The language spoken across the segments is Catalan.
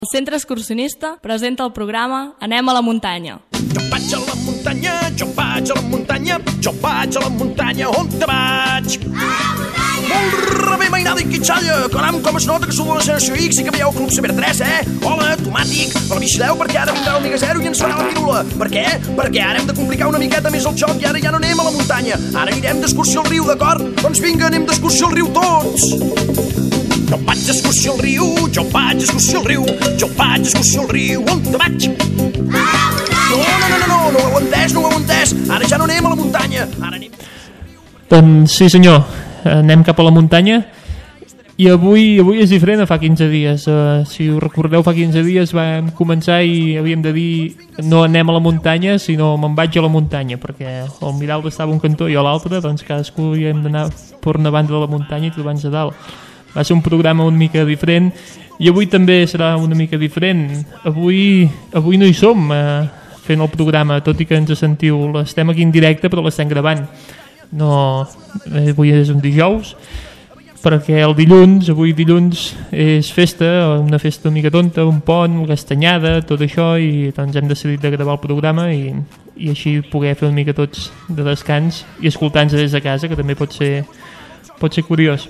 El Centre Excursionista presenta el programa Anem a la muntanya. Jo vaig a la muntanya, jo vaig a la muntanya, jo vaig a la muntanya, on te vaig? A la muntanya! Molt rebé, mainada i quitxalla, caram, com es nota que sou de la generació X i que veieu Club Saber 3, Hola, tomàtic, però vigileu perquè ara vindrà l'Omega Zero i ens farà la pirula. Per què? Perquè ara hem de complicar una miqueta més el joc i ara ja no anem a la muntanya, ara anirem d'excursió al riu, d'acord? Doncs vinga, anem d'excursió al riu tots! Jo vaig d'excursió al riu, jo vaig d'excursió al riu, jo vaig d'excursió al riu, on te vaig? A la muntanya! No ho heu entès, ara ja no anem a la muntanya, ara anem... Doncs sí senyor, anem cap a la muntanya i avui és diferent a fa 15 dies. Si us recordeu, fa 15 dies vam començar i havíem de dir no anem a la muntanya, sinó me'n vaig a la muntanya, perquè el Miralda estava a un cantó i a l'altre, doncs cadascú hi hem d'anar per una banda de la muntanya i tu abans a dalt. Va ser un programa una mica diferent i avui també serà una mica diferent. Avui no hi som fent el programa, tot i que ens sentiu. Estem aquí en directe però l'estem gravant. No, avui és un dijous, perquè avui dilluns és festa, una festa una mica tonta, un pont, castanyada, tot això, i doncs hem decidit de gravar el programa i així poder fer una mica tots de descans i escoltar-nos des de casa, que també pot ser curiós.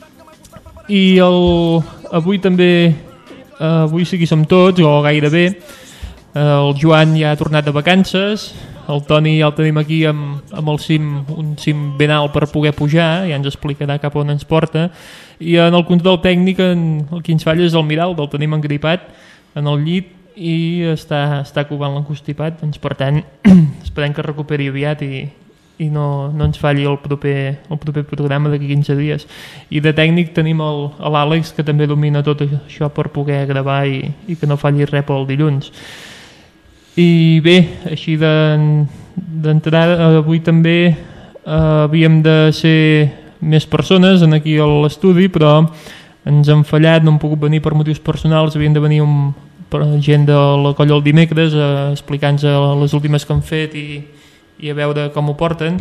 I avui sí que hi som tots, o gairebé. El Joan ja ha tornat de vacances, el Toni ja el tenim aquí amb un cim ben alt per poder pujar, ja ens explicarà cap on ens porta, i en el control tècnic el que ens falla és el Miralda, el tenim engripat en el llit i està covant l'encostipat, doncs per tant esperem que recuperi aviat i no ens falli el proper programa d'aquí 15 dies. I de tècnic tenim l'Àlex, que també domina tot això per poder gravar i que no falli res pel dilluns. I bé, així d'entrada, avui també havíem de ser més persones aquí a l'estudi, però ens han fallat, no hem pogut venir per motius personals, havien de venir gent de la colla el dimecres explicant-nos les últimes que han fet i a veure com ho porten.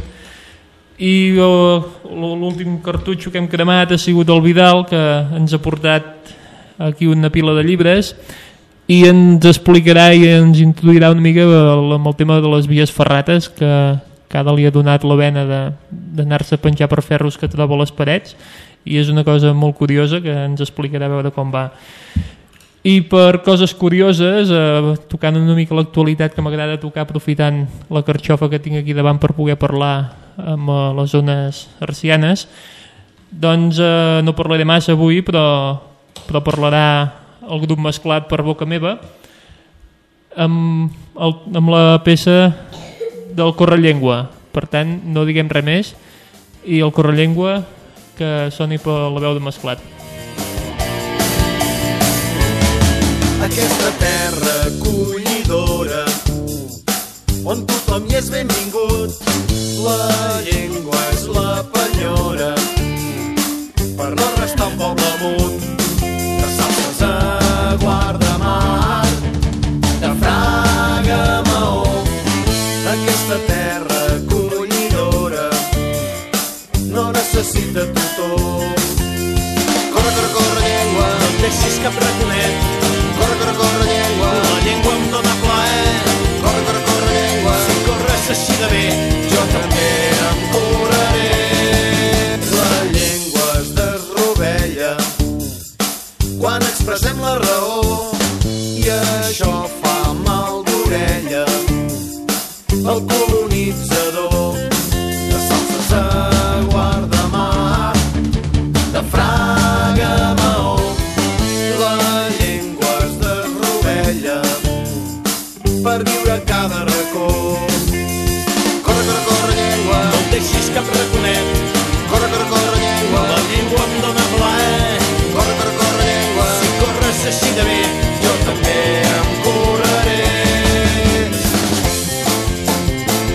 I l'últim cartutxo que hem cremat ha sigut el Vidal, que ens ha portat aquí una pila de llibres i ens explicarà i ens introduirà una mica amb el tema de les vies ferrates, que cada li ha donat la vena d'anar-se a penjar per ferros que troba a les parets, i és una cosa molt curiosa que ens explicarà a veure com va. I per coses curioses, tocant una mica l'actualitat, que m'agrada tocar aprofitant la carxofa que tinc aquí davant per poder parlar amb les zones arcianes, doncs no parlaré massa avui, però parlarà el grup mesclat per boca meva amb la peça del Correllengua. Per tant, no diguem res més, i el Correllengua que soni per la veu de mesclat. Aquesta terra acollidora on tothom hi és benvingut, la llengua és la penyora per no restar un poble amunt, de Salses a Guardamar, de Fraga a Maó. Aquesta terra acollidora no necessita tutor. Corre, corre, corre, llengua, no et deixis cap raconet. Corre, corre, corre, llengua, la llengua em dóna plaer. Corre, corre, corre, llengua, si corres així de bé, jo també em correré. La llengua es desrovella quan expressem la raó, i això fa mal d'orella al colonitzador. De Salses a Guardamar, de Fraga a Maó, per viure a cada racó. Corre, corre, corre, llengua, no et deixis cap raconet. Corre, corre, corre, llengua, la llengua em dóna plaer. Corre, corre, corre, llengua, si corres així de bé, jo també em correré.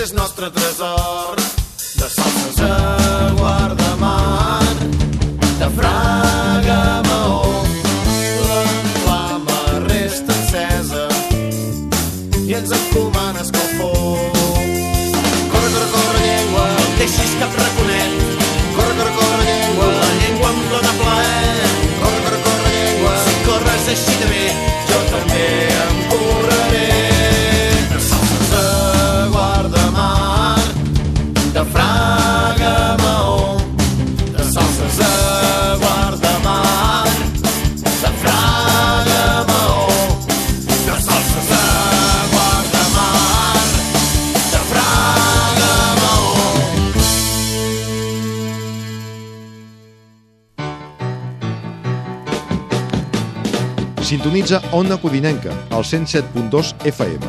és nostre tresor, de salses a Guardamar, de Fraga a Maó. La flama resta encesa i ens encomana escalfor. Corre, corre, corre, llengua, no et deixis cap raconet. Corre, corre, corre, llengua, la llengua em dóna plaer. Corre, corre, corre, llengua, si corres així de bé, jo també em correré. De salses a Guardamar, de Fraga a Maó, de salses a Guardamar, de Fraga a Maó, de salses a Guardamar, de Fraga a Maó. Sintonitza Ona Codinenca, al 107.2 FM.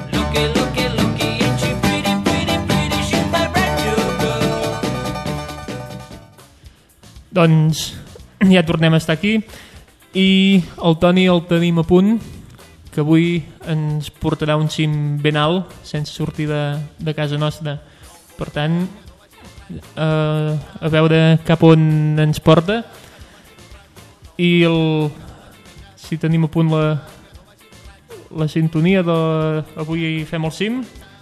Doncs ja tornem a estar aquí i el Toni el tenim a punt, que avui ens portarà un cim ben alt sense sortir de casa nostra. Per tant, a veure cap on ens porta. I si tenim a punt la sintonia de avui fem el cim.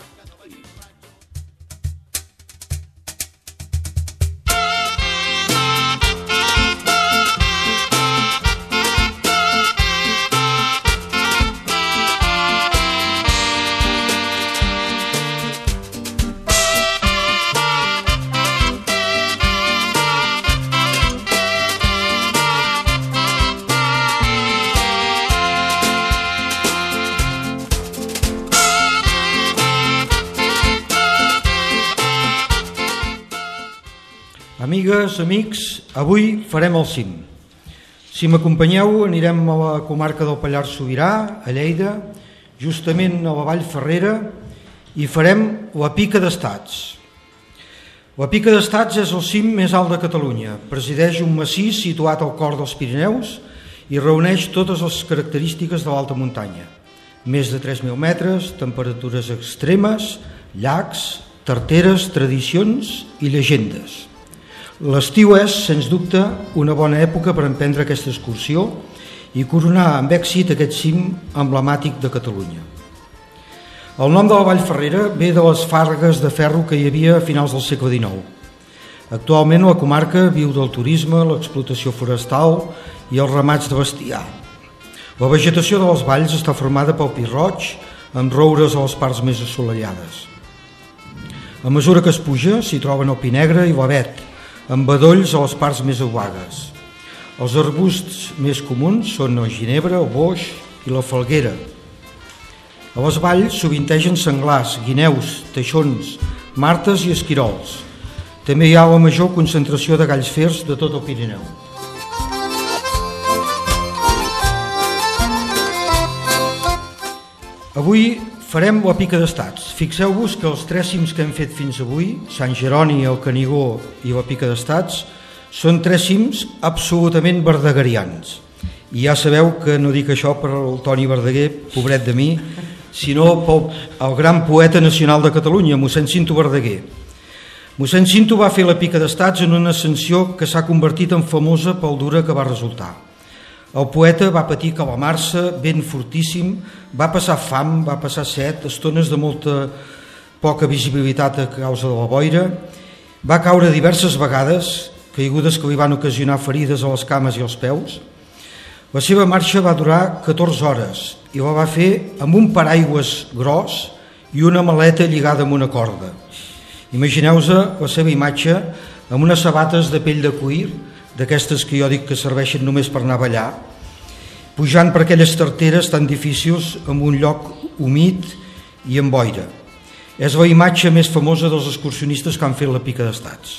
Amigues, amics, avui farem el cim. Si m'acompanyeu, anirem a la comarca del Pallars Sobirà, a Lleida, justament a la Vall Ferrera, i farem la Pica d'Estats. La Pica d'Estats és el cim més alt de Catalunya. Presideix un massís situat al cor dels Pirineus i reuneix totes les característiques de l'alta muntanya. Més de 3.000 metres, temperatures extremes, llacs, tarteres, tradicions i llegendes. L'estiu és, sens dubte, una bona època per emprendre aquesta excursió i coronar amb èxit aquest cim emblemàtic de Catalunya. El nom de la Vall Ferrera ve de les fargues de ferro que hi havia a finals del segle XIX. Actualment la comarca viu del turisme, l'explotació forestal i els ramats de bestiar. La vegetació de les valls està formada pel pi roig, amb roures a les parts més assolellades. A mesura que es puja s'hi troben el pi negre i l'avet, amb bedolls a les parts més aiguades. Els arbusts més comuns són el ginebre, el boix i la falguera. A les valls sovintegen senglars, guineus, teixons, martes i esquirols. També hi ha la major concentració de galls fers de tot el Pirineu. Avui farem la Pica d'Estats. Fixeu-vos que els 3 cims que hem fet fins avui, Sant Jeroni, el Canigó i la Pica d'Estats, són 3 cims absolutament verdegarians. I ja sabeu que no dic això per el Toni Verdaguer, pobret de mi, sinó pel gran poeta nacional de Catalunya, mossèn Cinto Verdaguer. Mossèn Cinto va fer la Pica d'Estats en una ascensió que s'ha convertit en famosa pel dura que va resultar. El poeta va patir calamar-se, vent fortíssim, va passar fam, va passar set, estones de molta poca visibilitat a causa de la boira, va caure diverses vegades, caigudes que li van ocasionar ferides a les cames i als peus. La seva marxa va durar 14 hores i la va fer amb un paraigües gros i una maleta lligada amb una corda. Imagineu-vos la seva imatge amb unes sabates de pell de cuir, d'aquestes que jo dic que serveixen només per anar a ballar, pujant per aquelles tarteres tan difícils en un lloc humit i amb boira. És la imatge més famosa dels excursionistes que han fet la Pica d'Estats.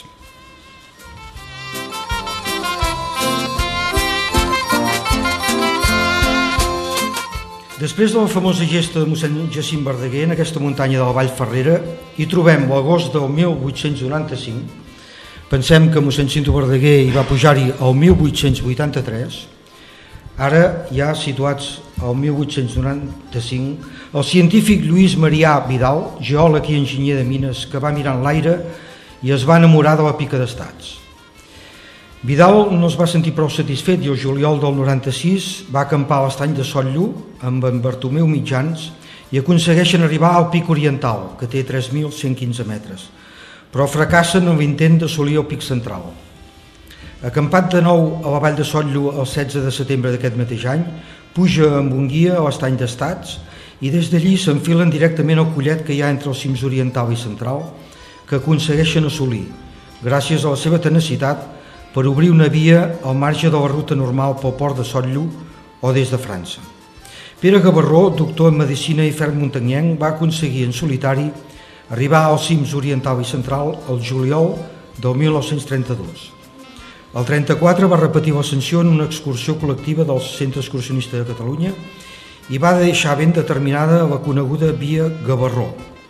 Després de la famosa gesta de mossèn Jacint Verdaguer en aquesta muntanya de la Vall Ferrera, hi trobem l'agost del 1895. Pensem que mossèn Cinto Verdaguer hi va pujar-hi el 1883. Ara, ja situats al 1895, el científic Lluís Marià Vidal, geòleg i enginyer de mines, que va mirar en l'aire i es va enamorar de la pica d'estats. Vidal no es va sentir prou satisfet i el juliol del 96 va acampar a l'estany de Sotllo amb en Bartomeu Mitjans i aconsegueixen arribar al pic oriental, que té 3.115 metres, però fracassen en l'intent d'assolir el pic central. Acampat de nou a la vall de Sotllo el 16 de setembre d'aquest mateix any, puja amb un guia a l'estany d'Estats i des d'allí s'enfilen directament al collet que hi ha entre els cims oriental i central, que aconsegueixen assolir, gràcies a la seva tenacitat, per obrir una via al marge de la ruta normal pel port de Sotllo o des de França. Pere Gavarró, doctor en Medicina i ferm muntanyenc, va aconseguir en solitari arribar als cims oriental i central el juliol del 1932. El 34 va repetir l'ascensió en una excursió col·lectiva del Centre Excursionista de Catalunya i va deixar ben determinada la coneguda Via Gavarró.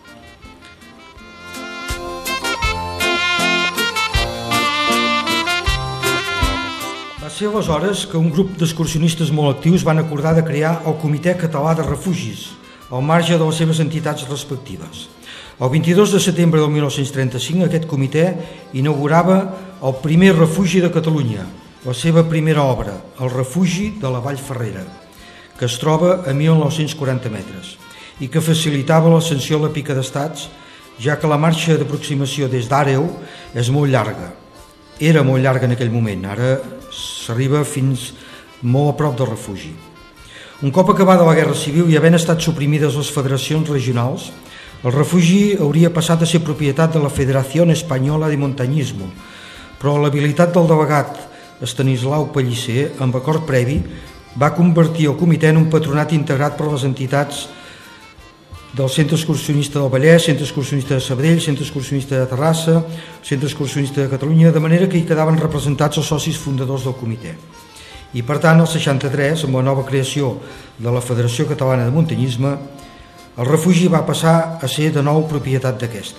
Va ser aleshores que un grup d'excursionistes molt actius van acordar de crear el Comitè Català de Refugis, al marge de les seves entitats respectives. El 22 de setembre del 1935 aquest comitè inaugurava el primer refugi de Catalunya, la seva primera obra, el refugi de la Vall Ferrera, que es troba a 1.940 metres i que facilitava l'ascensió a la pica d'Estats, ja que la marxa d'aproximació des d'Àreu és molt llarga. Era molt llarga en aquell moment, ara s'arriba fins molt a prop del refugi. Un cop acabada la Guerra Civil i havent estat suprimides les federacions regionals, el refugi hauria passat a ser propietat de la Federació Espanyola de Montañismo, però l'habilitat del delegat Estanislau Pellicer, amb acord previ, va convertir el comitè en un patronat integrat per les entitats del Centre Excursionista del Vallès, Centre Excursionista de Sabadell, Centre Excursionista de Terrassa, Centre Excursionista de Catalunya, de manera que hi quedaven representats els socis fundadors del comitè. I per tant, el 63, amb la nova creació de la Federació Catalana de Muntanyisme, el refugi va passar a ser de nou propietat d'aquesta.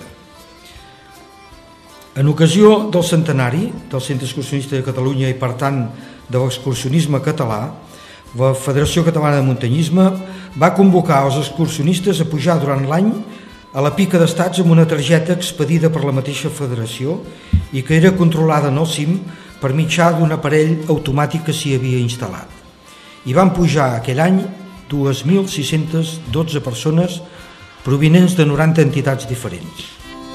En ocasió del centenari del Centre Excursionista de Catalunya i per tant de l'excursionisme català, la Federació Catalana de Muntanyisme va convocar els excursionistes a pujar durant l'any a la pica d'Estats amb una targeta expedida per la mateixa federació i que era controlada en el cim per mitjà d'un aparell automàtic que s'hi havia instal·lat. I van pujar aquell any 2.612 persones provinents de 90 entitats diferents.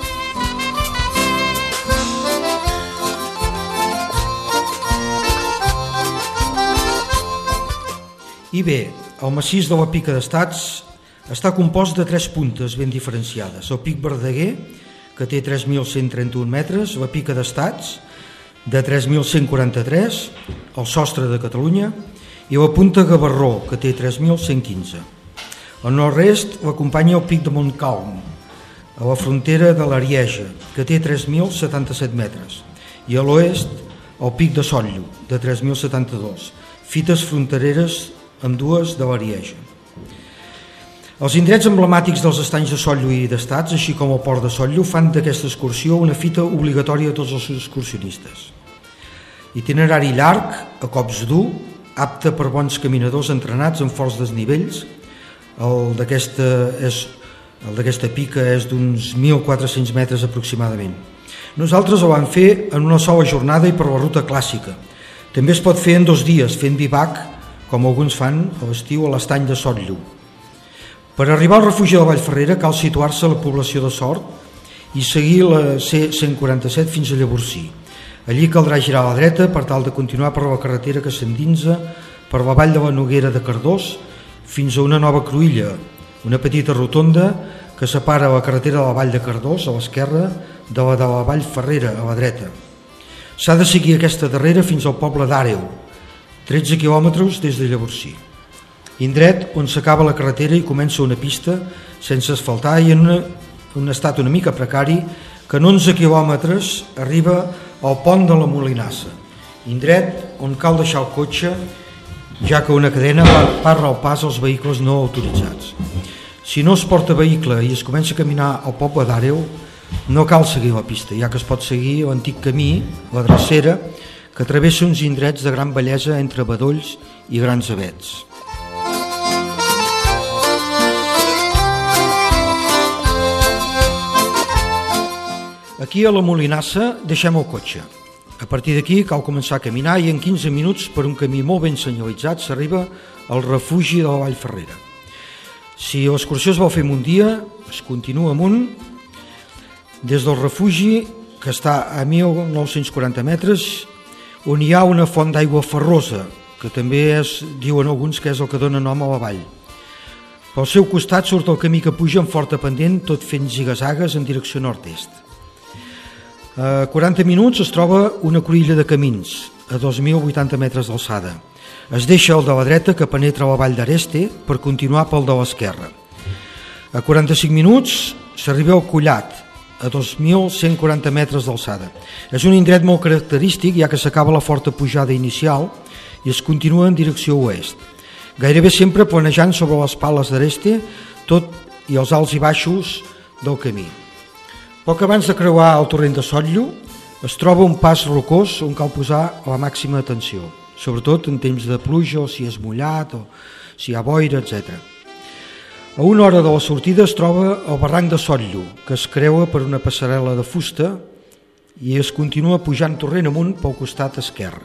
I bé, el massís de la pica d'Estats està compost de 3 puntes ben diferenciades. El pic Verdaguer, que té 3.131 metres, la pica d'Estats, de 3.143, el sostre de Catalunya, i la punta Gavarró, que té 3.115. Al nord-est l'acompanya el pic de Montcalm, a la frontera de l'Arieja, que té 3.077 metres, i a l'oest el pic de Sotllo, de 3.072, fites frontereres amb dues de l'Arieja. Els indrets emblemàtics dels estanys de Sotllo i d'Estats, així com el port de Sotllo, fan d'aquesta excursió una fita obligatòria a tots els excursionistes. Itinerari llarg, a cops dur, apte per bons caminadors entrenats en forts desnivells. El d'aquesta pica és d'uns 1.400 metres aproximadament. Nosaltres ho vam fer en una sola jornada i per la ruta clàssica. També es pot fer en 2 dies, fent bivac, com alguns fan a l'estiu a l'estany de Sotllo. Per arribar al refugi de la Vall Ferrera cal situar-se a la població de Sort i seguir la C147 fins a Llavorsí. Allí caldrà girar a la dreta per tal de continuar per la carretera que s'endinsa per la vall de la Noguera de Cardós fins a una nova cruïlla, una petita rotonda que separa la carretera de la vall de Cardós a l'esquerra de la Vall Ferrera a la dreta. S'ha de seguir aquesta darrera fins al poble d'Àreu, 13 quilòmetres des de Llavorsí. Indret on s'acaba la carretera i comença una pista sense asfaltar i en un estat una mica precari que en 11 quilòmetres arriba al pont de la Molinassa, indret on cal deixar el cotxe, ja que una cadena parra el pas als vehicles no autoritzats. Si no es porta vehicle i es comença a caminar al poble d'Àreu, no cal seguir la pista, ja que es pot seguir l'antic camí, la drecera, que travessa uns indrets de gran bellesa entre bedolls i grans avets. Aquí a la Molinassa deixem el cotxe. A partir d'aquí cal començar a caminar i en 15 minuts per un camí molt ben senyalitzat s'arriba al refugi de la Vall Ferrera. Si l'excursió es vol fer en un dia, es continua amunt des del refugi, que està a 1.940 metres, on hi ha una font d'aigua ferrosa, que també diuen alguns que és el que dona nom a la vall. Pel seu costat surt el camí que puja en forta pendent, tot fent zigazagues en direcció nord-est. A 40 minuts es troba una cruïlla de camins, a 2.080 metres d'alçada. Es deixa el de la dreta que penetra la vall d'Areste per continuar pel de l'esquerra. A 45 minuts s'arriba al Collat, a 2.140 metres d'alçada. És un indret molt característic, ja que s'acaba la forta pujada inicial i es continua en direcció oest. Gairebé sempre planejant sobre les pales d'Areste, tot i els alts i baixos del camí. Poc abans de creuar el torrent de Sotllo es troba un pas rocós on cal posar la màxima atenció, sobretot en temps de pluja o si és mullat o si hi ha boira, etc. A una hora de la sortida es troba el barranc de Sotllo, que es creua per una passarel·la de fusta i es continua pujant torrent amunt pel costat esquerre.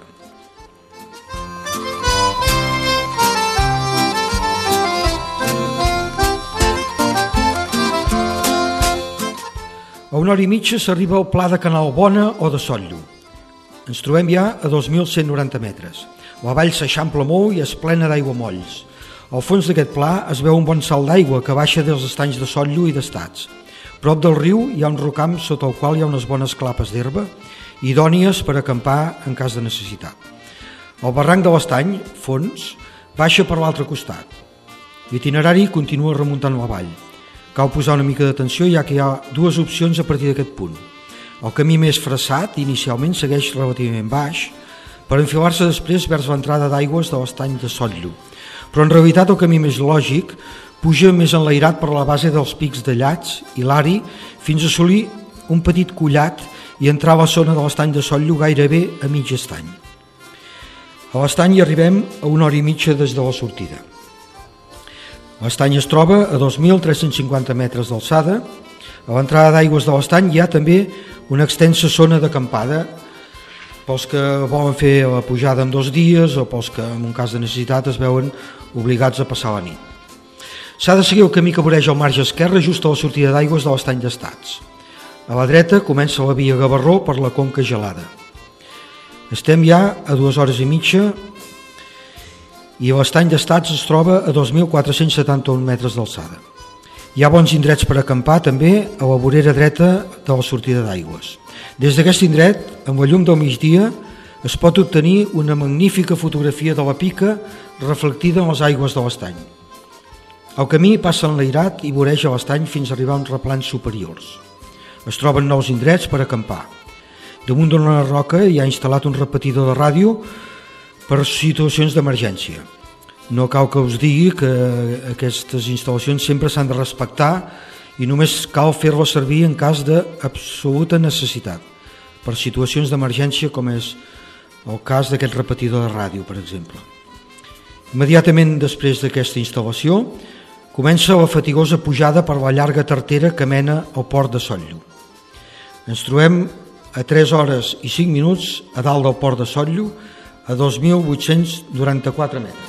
A una hora i mitja s'arriba al pla de Canal Bona o de Sotllo. Ens trobem ja a 2.190 metres. La vall s'eixampla molt i és plena d'aiguamolls. Al fons d'aquest pla es veu un bon salt d'aigua que baixa dels estanys de Sotllo i d'Estats. Prop del riu hi ha un rocam sota el qual hi ha unes bones clapes d'herba idònies per acampar en cas de necessitat. El barranc de l'Estany, fons, baixa per l'altre costat. L'itinerari continua remuntant la vall. Cal posar una mica d'atenció ja que hi ha dues opcions a partir d'aquest punt. El camí més freçat inicialment segueix relativament baix per enfilar-se després vers l'entrada d'aigües de l'estany de Sotllo. Però en realitat el camí més lògic puja més enlairat per la base dels pics de Llats i l'Ari fins a assolir un petit collat i entrar a la zona de l'estany de Sotllo gairebé a mig estany. A l'estany hi arribem a una hora i mitja des de la sortida. L'estany es troba a 2.350 metres d'alçada. A l'entrada d'aigües de l'estany hi ha també una extensa zona d'acampada pels que volen fer la pujada en 2 dies o pels que en un cas de necessitat es veuen obligats a passar la nit. S'ha de seguir el camí que voreja el marge esquerre just a la sortida d'aigües de l'estany d'Estats. A la dreta comença la via Gavarró per la conca gelada. Estem ja a 2 hores i mitja i l'estany d'Estats es troba a 2.471 metres d'alçada. Hi ha bons indrets per acampar també a la vorera dreta de la sortida d'aigües. Des d'aquest indret, amb la llum del migdia, es pot obtenir una magnífica fotografia de la pica reflectida en les aigües de l'estany. El camí passa enlairat i voreja l'estany fins a arribar a uns replans superiors. Es troben nous indrets per acampar. Damunt d'una roca hi ha instal·lat un repetidor de ràdio per situacions d'emergència. No cal que us digui que aquestes instal·lacions sempre s'han de respectar i només cal fer-les servir en cas d'absoluta necessitat, per situacions d'emergència com és el cas d'aquest repetidor de ràdio, per exemple. Immediatament després d'aquesta instal·lació comença la fatigosa pujada per la llarga tartera que mena al port de Sotllo. Ens trobem a 3 hores i 5 minuts a dalt del port de Sotllo, a 2.894 metres.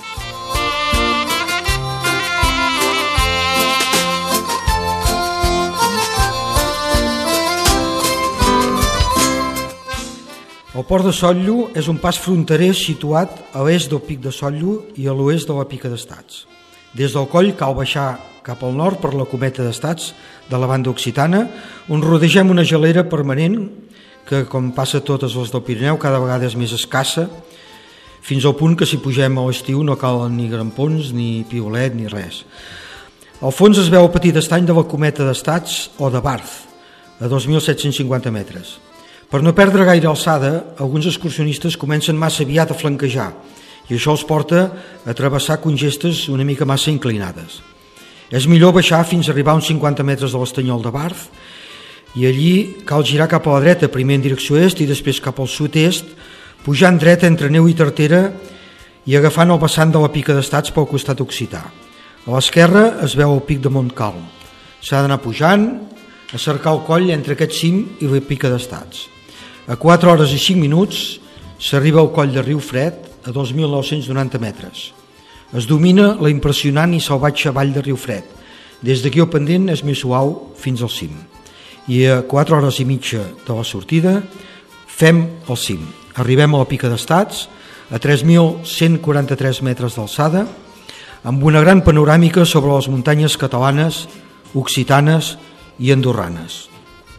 El port de Sotllo és un pas fronterer situat a l'est del pic de Sotllo i a l'oest de la pica d'Estats. Des del coll cal baixar cap al nord per la cometa d'Estats de la banda occitana, on rodegem una gelera permanent que, com passa totes les del Pirineu, cada vegada és més escassa, fins al punt que si pugem a l'estiu no calen ni grampons, ni piolet, ni res. Al fons es veu el petit estany de la cometa d'Estats o de Barth, a 2.750 metres. Per no perdre gaire alçada, alguns excursionistes comencen massa aviat a flanquejar i això els porta a travessar congestes una mica massa inclinades. És millor baixar fins a arribar a uns 50 metres de l'estanyol de Barth i allí cal girar cap a la dreta, primer en direcció est i després cap al sud-est, pujant dreta entre neu i tartera i agafant el vessant de la Pica d'Estats pel costat occità. A l'esquerra es veu el pic de Montcalm. S'ha d'anar pujant a cercar el coll entre aquest cim i la Pica d'Estats. A 4 hores i 5 minuts s'arriba al coll de Riu Fred a 2.990 metres. Es domina la impressionant i salvatge vall de Riu Fred. Des d'aquí el pendent és més suau fins al cim. I a 4 hores i mitja de la sortida fem el cim. Arribem a la Pica d'Estats a 3.143 metres d'alçada, amb una gran panoràmica sobre les muntanyes catalanes, occitanes i andorranes.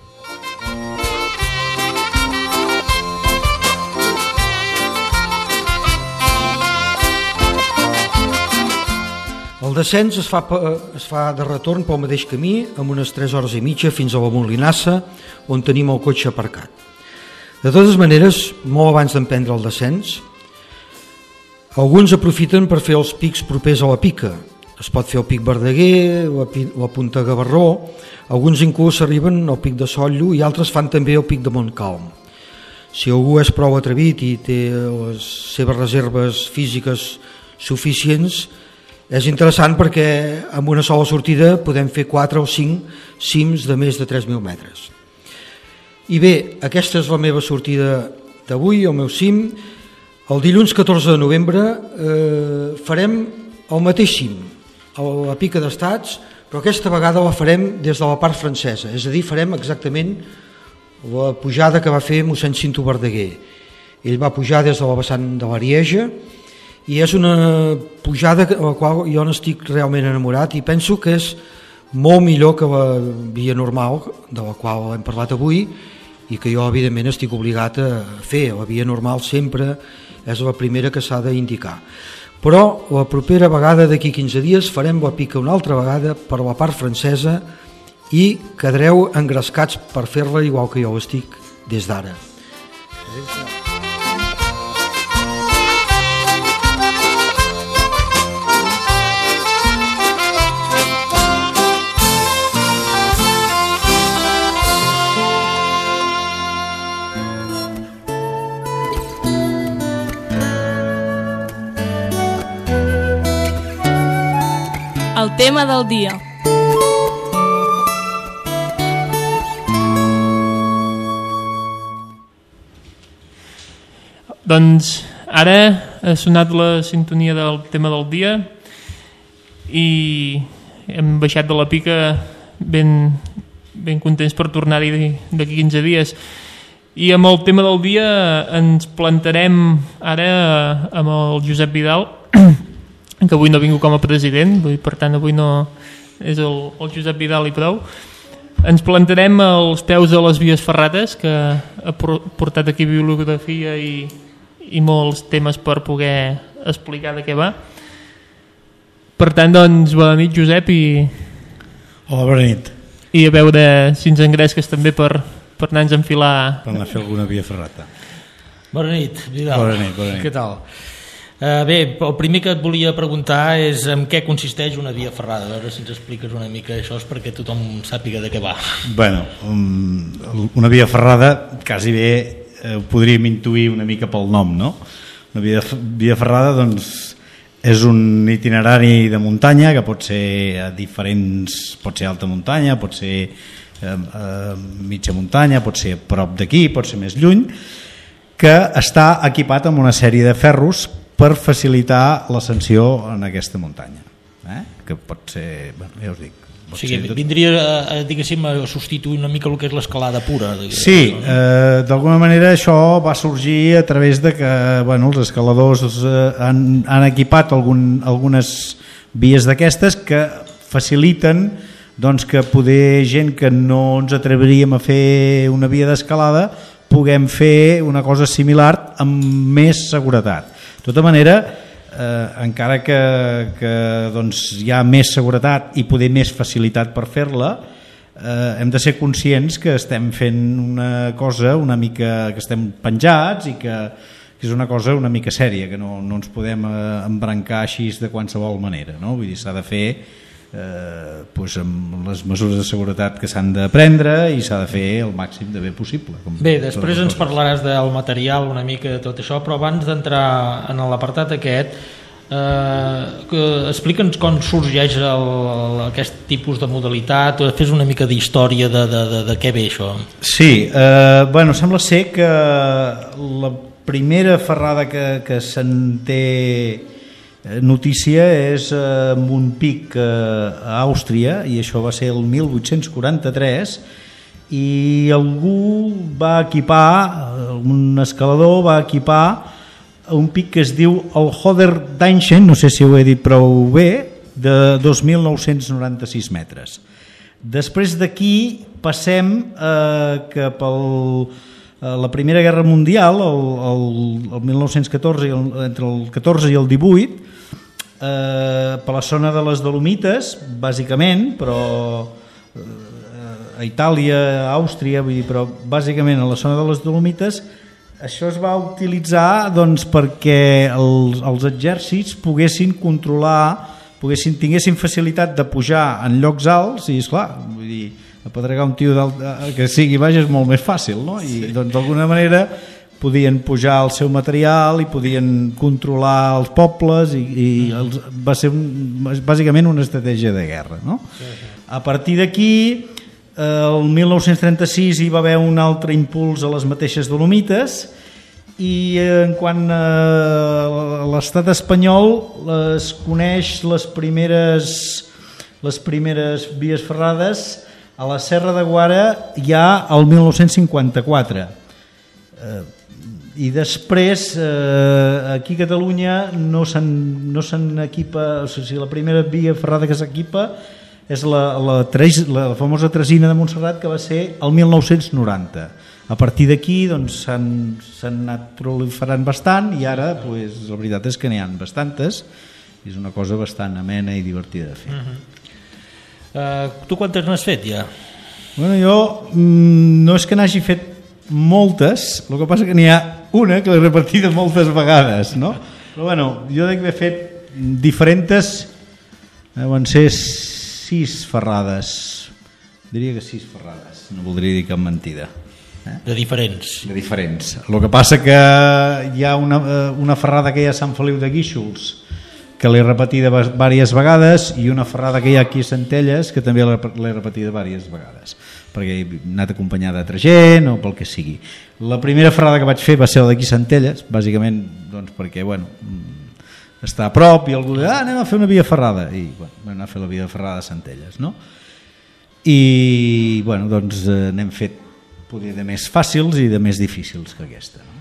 El descens es fa de retorn pel mateix camí, amb unes 3 hores i mitja fins a la Molinassa, on tenim el cotxe aparcat. De totes maneres, molt abans d'emprendre el descens, alguns aprofiten per fer els pics propers a la Pica. Es pot fer el pic Verdaguer, la Punta Gavarró, alguns inclús arriben al pic de Sotllo i altres fan també el pic de Montcalm. Si algú és prou atrevit i té les seves reserves físiques suficients, és interessant perquè amb una sola sortida podem fer 4 o 5 cims de més de 3.000 metres. I bé, aquesta és la meva sortida d'avui, el meu cim. El dilluns 14 de novembre farem el mateix cim, a la Pica d'Estats, però aquesta vegada la farem des de la part francesa, és a dir, farem exactament la pujada que va fer mossèn Cinto Verdaguer. Ell va pujar des de la vessant de l'Arieja i és una pujada a la qual jo n'estic realment enamorat i penso que és molt millor que la via normal de la qual hem parlat avui i que jo evidentment estic obligat a fer. La via normal sempre és la primera que s'ha d'indicar. Però la propera vegada, d'aquí 15 dies, farem la Pica una altra vegada per la part francesa i quedareu engrescats per fer-la igual que jo ho estic des d'ara. El tema del dia. Doncs ara ha sonat la sintonia del tema del dia i hem baixat de la Pica ben contents per tornar-hi d'aquí 15 dies. I amb el tema del dia ens plantarem ara amb el Josep Vidal, que avui no ha vingut com a president, per tant avui no és el Josep Vidal i prou. Ens plantarem als peus de les vies ferrates, que ha portat aquí bibliografia i molts temes per poder explicar de què va. Per tant, doncs, bona nit, Josep, Hola, bona nit. I a veure si ens engresques també per anar-nos a enfilar... Per anar a fer alguna via ferrata. Bona nit, Vidal. Bona nit. Què tal? Bé, el primer que et volia preguntar és en què consisteix una via ferrada. A veure si ens expliques una mica això perquè tothom sàpiga de què va. Bueno, una via ferrada quasi bé ho podríem intuir una mica pel nom, no? Una via ferrada doncs, és un itinerari de muntanya que pot ser diferents, pot ser alta muntanya, pot ser mitja muntanya, pot ser a prop d'aquí, pot ser més lluny, que està equipat amb una sèrie de ferros per facilitar l'ascensió en aquesta muntanya, que pot ser, bueno, ja us dic, o sigui, vindria diguéssim a substituir una mica el que és l'escalada pura. Sí, d'alguna manera això va sorgir a través de que, bueno, els escaladors han equipat algunes vies d'aquestes que faciliten doncs, que poder gent que no ens atreveríem a fer una via d'escalada puguem fer una cosa similar amb més seguretat. De tota manera, encara que doncs, hi ha més seguretat i poder més facilitat per fer-la, hem de ser conscients que estem fent una cosa una mica, que estem penjats i que és una cosa una mica sèria, que no ens podem embrancar així de qualsevol manera, no? Vull dir, s'ha de fer doncs amb les mesures de seguretat que s'han de prendre i s'ha de fer el màxim de bé possible. Bé, després ens parlaràs del material, una mica de tot això, però abans d'entrar en l'apartat aquest, explica'ns com sorgeix aquest tipus de modalitat, fes una mica d'història de què ve això. Sí, bueno, sembla ser que la primera ferrada que se'n té notícia és Montpic a Àustria, i això va ser el 1843, i algú va equipar, un escalador va equipar un pic que es diu el Hodder-Deinchen, no sé si ho he dit prou bé, de 2.996 metres. Després d'aquí passem cap la Primera Guerra Mundial, el 1914, entre el 14 i el 18, per la zona de les Dolomites, bàsicament, però a Itàlia, a Àustria, vull dir, però bàsicament a la zona de les Dolomites. Això es va utilitzar doncs, perquè els exèrcits poguessin controlar, tinguessin facilitat de pujar en llocs alts, i esclar, vull dir, apedregar un tio que sigui baix és molt més fàcil, no? I doncs d'alguna manera podien pujar el seu material i podien controlar els pobles, i va ser bàsicament una estratègia de guerra, no? A partir d'aquí, el 1936 hi va haver un altre impuls a les mateixes Dolomites, i en quant a l'estat espanyol es coneix les primeres vies ferrades a la Serra de Guara ja el 1954, i després aquí a Catalunya no se'n equipa, o sigui, la primera via ferrada que s'equipa és la famosa Tresina de Montserrat, que va ser el 1990. A partir d'aquí doncs, s'han anat proliferant bastant, i ara doncs, la veritat és que n'hi ha bastantes, i és una cosa bastant amena i divertida de fer. Tu quantes n'has fet ja? Bueno, jo no és que n'hagi fet moltes, el que passa que n'hi ha una que l'he repetida moltes vegades, no? Però bueno, jo dic que he fet diferents, van ser 6 ferrades, diria que 6 ferrades, no voldria dir cap mentida. De diferents. De diferents. El que passa que hi ha una ferrada que hi ha a Sant Feliu de Guíxols, que l'he repetida diverses vegades, i una ferrada que hi ha aquí a Centelles, que també l'he repetida diverses vegades, perquè he anat acompanyada d'altra gent o pel que sigui. La primera ferrada que vaig fer va ser la d'aquí a Centelles, bàsicament doncs, perquè bueno, està a prop, i algú diu, anem a fer una via ferrada, i bueno, vam anar a fer la via ferrada a Centelles, no? I bueno, doncs n'hem fet poder de més fàcils i de més difícils que aquesta, no?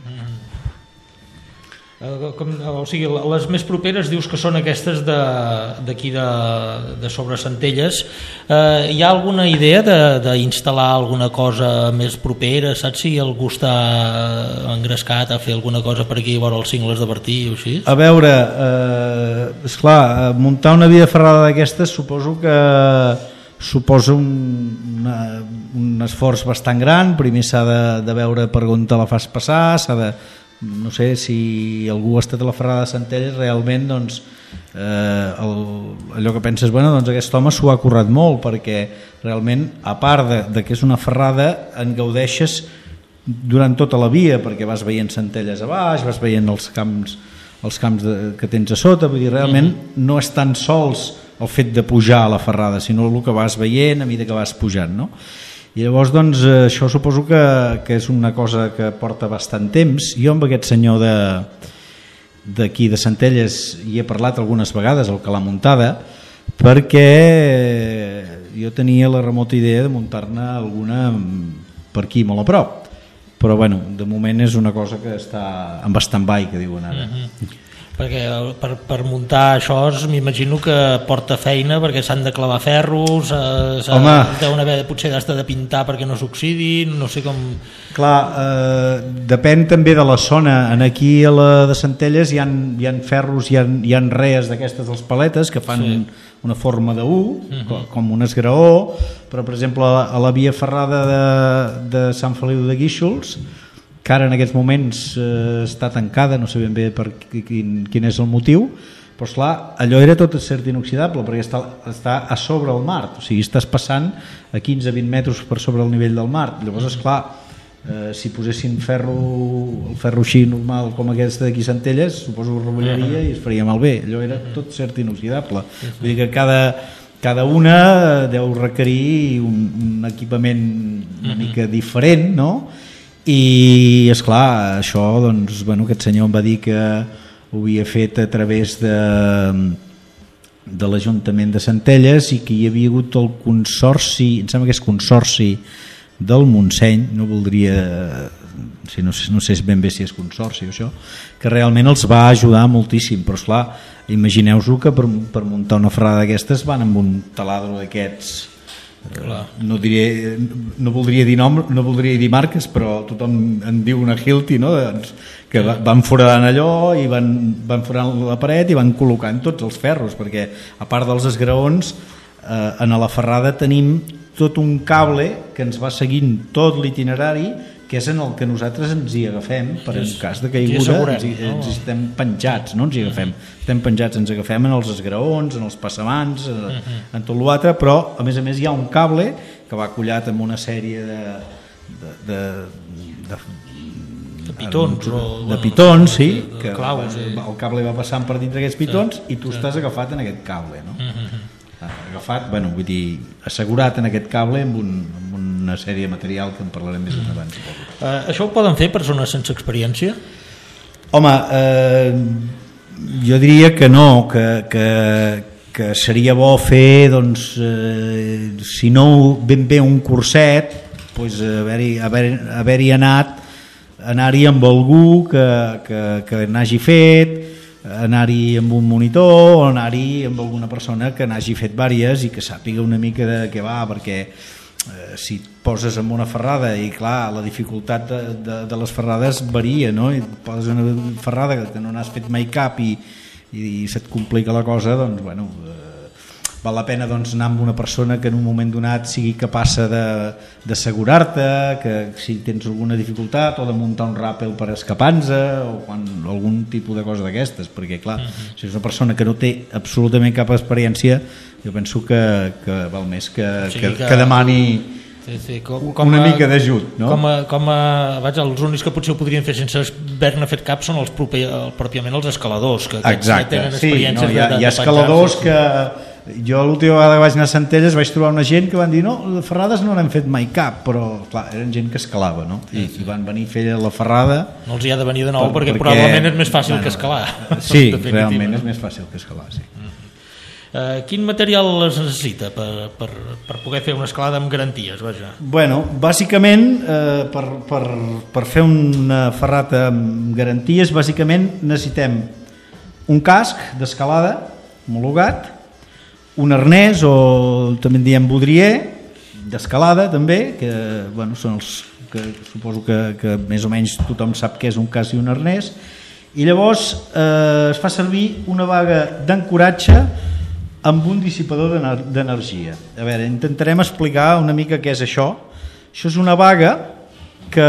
O sigui, les més properes dius que són aquestes d'aquí de sobre Centelles. Hi ha alguna idea d'instal·lar alguna cosa més propera? Saps si algú està engrescat a fer alguna cosa per aquí a veure els cingles de Bertí o així? A veure, esclar, muntar una via ferrada d'aquestes suposo que suposa un esforç bastant gran. Primer s'ha de veure per on te la fas passar, no sé si algú ha estat a la ferrada de Centelles, realment doncs, allò que penses, bueno, doncs aquest home s'ho ha currat molt, perquè realment, a part de que és una ferrada, en gaudeixes durant tota la via, perquè vas veient Centelles a baix, vas veient els camps que tens a sota, vull dir, realment no és tan sols el fet de pujar a la ferrada, sinó el que vas veient a mesura que vas pujant, no? I llavors doncs això suposo que és una cosa que porta bastant temps. Jo amb aquest senyor d'aquí de Centelles hi he parlat algunes vegades, el que l'ha muntada, perquè jo tenia la remota idea de muntar-ne alguna per aquí molt a prop, però bueno, de moment és una cosa que està en stand-by, que diuen ara. Perquè per muntar això m'imagino que porta feina, perquè s'han de clavar ferros, potser has de pintar perquè no s'oxidi, no sé com... Clar, depèn també de la zona. Aquí a la de Centelles hi ha ferros, hi ha rees d'aquestes dels paletes que fan una forma de U, com un esgraó, però per exemple a la via ferrada de Sant Feliu de Guíxols, que ara en aquests moments està tancada, no sé ben bé per quin és el motiu, però esclar, allò era tot acer inoxidable perquè està a sobre el mar, o sigui, estàs passant a 15-20 metres per sobre el nivell del mar. Llavors, esclar, si posessin el ferro així normal com aquesta d'aquí Centelles, suposo que rovallaria i es faria malbé. Allò era tot acer inoxidable. Vull dir que cada una deu requerir un equipament una mica diferent, no? I esclar, això, doncs, bueno, aquest senyor em va dir que ho havia fet a través de l'Ajuntament de Centelles i que hi havia hagut el consorci, em sembla que és consorci del Montseny, no voldria, no sé ben bé si és consorci o això, que realment els va ajudar moltíssim, però esclar, imagineu-vos que per muntar una ferrada d'aquestes van amb un taladro d'aquests, no voldria dir nom, no voldria dir marques, però tothom en diu una Hilti, no? Que van foradant allò i van foradant la paret i van col·locant tots els ferros, perquè a part dels esgraons en la ferrada tenim tot un cable que ens va seguint tot l'itinerari, que és en el que nosaltres ens hi agafem per en cas de caiguda, ens estem penjats, no ens hi agafem, estem penjats, ens agafem en els esgraons, en els passamans, en tot l'altre, però a més hi ha un cable que va collat amb una sèrie de pitons, de pitons, sí, que el cable va passant per dintre d'aquests pitons i tu estàs agafat en aquest cable, no? Agafat, bueno, vull dir, assegurat en aquest cable amb una sèrie de material que en parlarem més endavant. Això ho poden fer persones sense experiència? Home, jo diria que no, que seria bo fer, doncs, si no ben bé un curset, doncs haver-hi anar-hi amb algú que n'hagi fet, anar-hi amb un monitor o anar-hi amb alguna persona que n'hagi fet vàries i que sàpiga una mica de què va, perquè si et poses en una ferrada i clar, la dificultat de les ferrades varia, no? I poses una ferrada que no n'has fet mai cap i se't complica la cosa, doncs bueno, val la pena anar amb una persona que en un moment donat sigui capaç d'assegurar-te que si tens alguna dificultat o de muntar un ràpel per escapar-se o algun tipus de cosa d'aquestes, perquè clar, si és una persona que no té absolutament cap experiència, jo penso que val més que demani una mica d'ajut, no? Els únics que potser ho podrien fer sense haver-ne fet cap són pròpiament els escaladors, que tenen experiències. Hi ha escaladors que jo l'última vegada que vaig anar a Centelles vaig trobar una gent que van dir no, les ferrades no n'hem fet mai cap, però clar, eren gent que escalava, no? I van venir a fer la ferrada. No els hi ha de venir de nou perquè probablement és més fàcil que escalar. Sí, realment és més fàcil que escalar, sí. Quin material es necessita per poder fer una escalada amb garanties? Bueno, bàsicament per fer una ferrata amb garanties bàsicament necessitem un casc d'escalada homologat, un arnès o també en diem baudrier d'escalada també, que bueno, són els que suposo que més o menys tothom sap què és un casc i un arnès, i llavors es fa servir una baga d'ancoratge amb un dissipador d'energia. A veure, intentarem explicar una mica què és això. Això és una baga que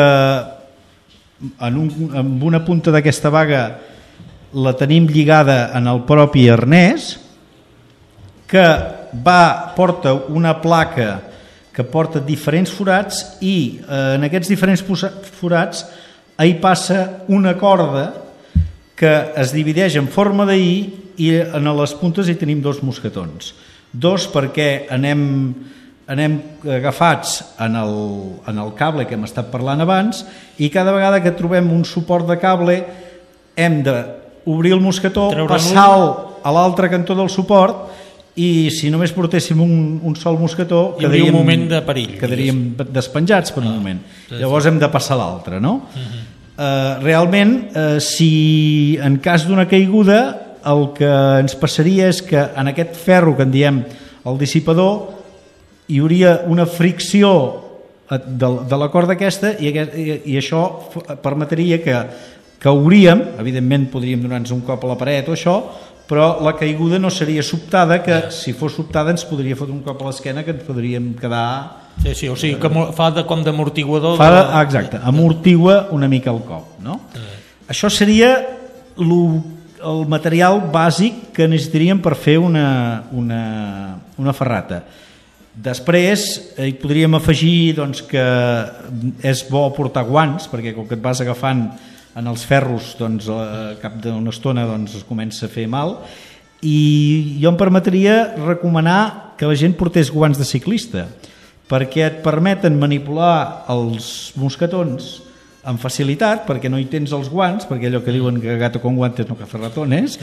amb una punta d'aquesta baga la tenim lligada en el propi arnès, que porta una placa que porta diferents forats i en aquests diferents forats hi passa una corda que es divideix en forma d'I i en les puntes hi tenim dos mosquetons. Dos perquè anem agafats en el cable que hem estat parlant abans i cada vegada que trobem un suport de cable hem d'obrir el mosquetó, passar-lo a l'altre cantó del suport i si només portéssim un sol mosquetó quedaríem un moment de perill, quedaríem despenjats per un moment. Llavors hem de passar l'altre, no? Realment, si en cas d'una caiguda el que ens passaria és que en aquest ferro que en diem el dissipador hi hauria una fricció de la corda aquesta i això permetria que cauríem, evidentment podríem donar-nos un cop a la paret o això, però la caiguda no seria sobtada, que si fos sobtada ens podria fotre un cop a l'esquena que ens podríem quedar... Sí, o sigui que fa com d'amortiguador. Exacte, amortigua una mica el cop, no? Això seria el el material bàsic que necessitaríem per fer una ferrata. Després hi podríem afegir doncs, que és bo portar guants, perquè com que et vas agafant en els ferros, doncs, a cap d'una estona doncs, es comença a fer mal, i jo em permetria recomanar que la gent portés guants de ciclista, perquè et permeten manipular els mosquetons amb facilitat, perquè no hi tens els guants, perquè allò que diuen que gato con guantes no caza ratones,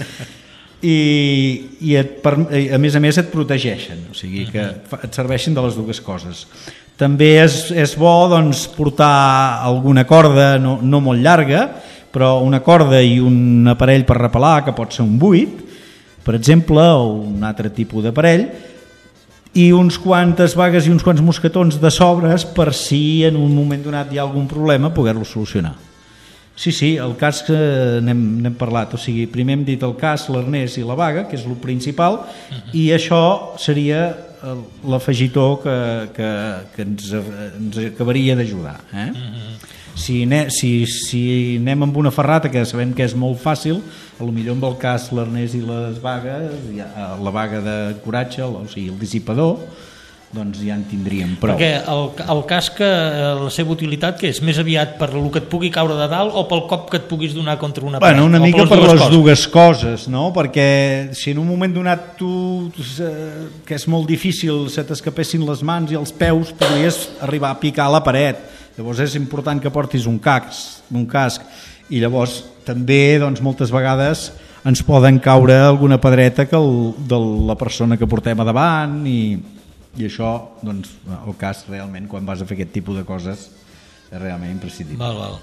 i a més et protegeixen, o sigui que et serveixen de les dues coses. També és bo doncs, portar alguna corda no molt llarga, però una corda i un aparell per repelar, que pot ser un buit, per exemple, o un altre tipus d'aparell, i uns quantes bagues i uns quants mosquetons de sobres per si en un moment donat hi ha algun problema poder-lo solucionar. Sí, el casc n'hem parlat, o sigui, primer hem dit el casc, l'arnès i la baga, que és el principal, i això seria l'afegitó que ens acabaria d'ajudar. Si anem amb una ferrata, que sabem que és molt fàcil, potser amb el casc, l'arnès i les bagues, la baga de coratge, o sigui, el dissipador, doncs ja en tindríem prou. Perquè el casc, la seva utilitat, que és més aviat per el que et pugui caure de dalt o pel cop que et puguis donar contra una paret? Una mica per les dues coses, no? Perquè si en un moment donat tu, que és molt difícil, se t'escapessin les mans i els peus, podries arribar a picar la paret. Llavors és important que portis un casc, i llavors també doncs, moltes vegades ens poden caure alguna pedreta de la persona que portem a davant, i això, doncs, el casc realment, quan vas a fer aquest tipus de coses, és realment imprescindible. Val.